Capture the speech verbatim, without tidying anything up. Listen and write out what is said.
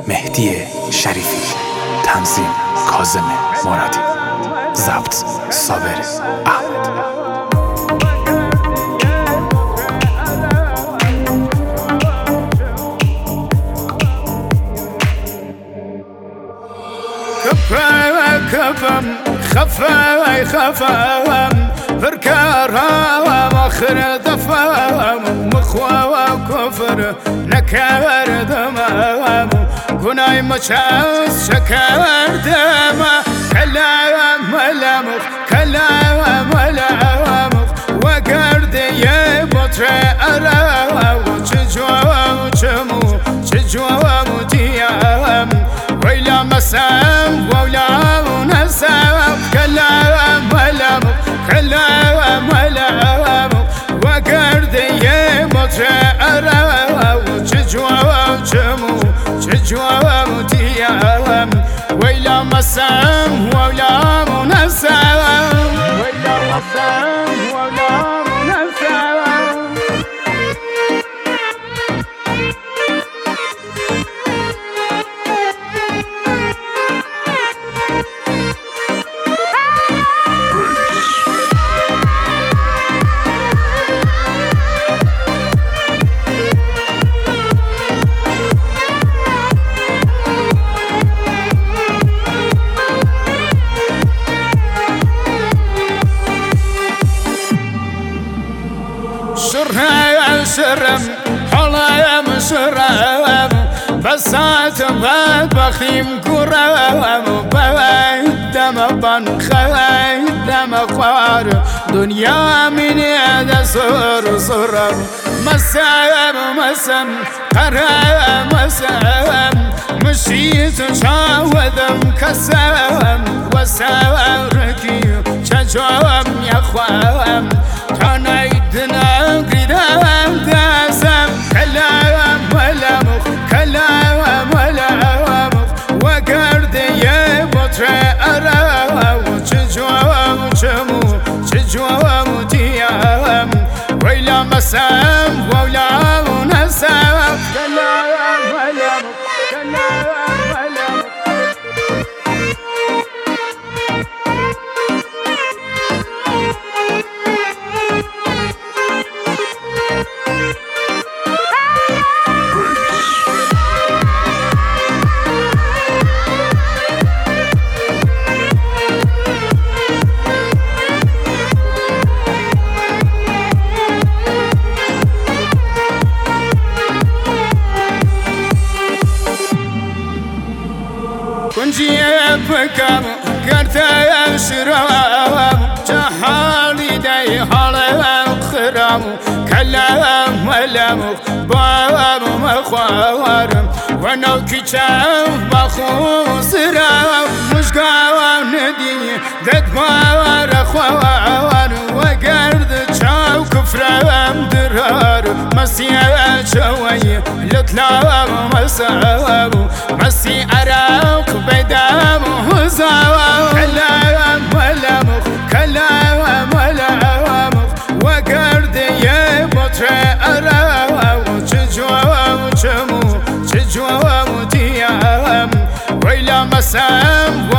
مهدی شریفی، تنظیم کاظم مرادی، ضبط صابر احمد. كفم خفاي خفام بركارها واخر دفام مخوا وكفر نكار دمام كناي مشاس شكار دما كلام ملامخ كلام ملامخ وقرد يبطر أرا وشجوا وشمو شجوا وتيام ويلا مسام ولا نسام كلام ملامخ كلام ملامخ وقرد يبطر أرا وشجوا وشمو شجوا وتيام ويلا مسام ولا نسام ويلا مسام ولا نسام. شرها شرم حلا مشرم بسات بعد بخيم كرم بعد دم بن خيد دم خوار دنيا من هذا صر صر مسام مسام قرام مسام مشيت شاودم كسام وساركي شجوم يا خوام تنايدنا قدام داسم كلام ملامخ كلام ملامخ وقرد يبطر أرا وشجوا وشمو شجوا وتيام ويلا مسام ولا نسام كلام ملامخ كلام ملامخ. كنجي بكم قرت شرام جهالي داي حالم خرام كلام ملامخ بام مخوارم ونو كيشام بخو سرام مش قاوم ندي دد بار خوار وقرد شاو كفرام درار مسيا شوي لطلام مسابو مسي أراك بدام هزاو كلام ملامخ كلام ملامخ وقرد يبطر أرا وشجوا وشمو شجوا وتيام ويلا مسام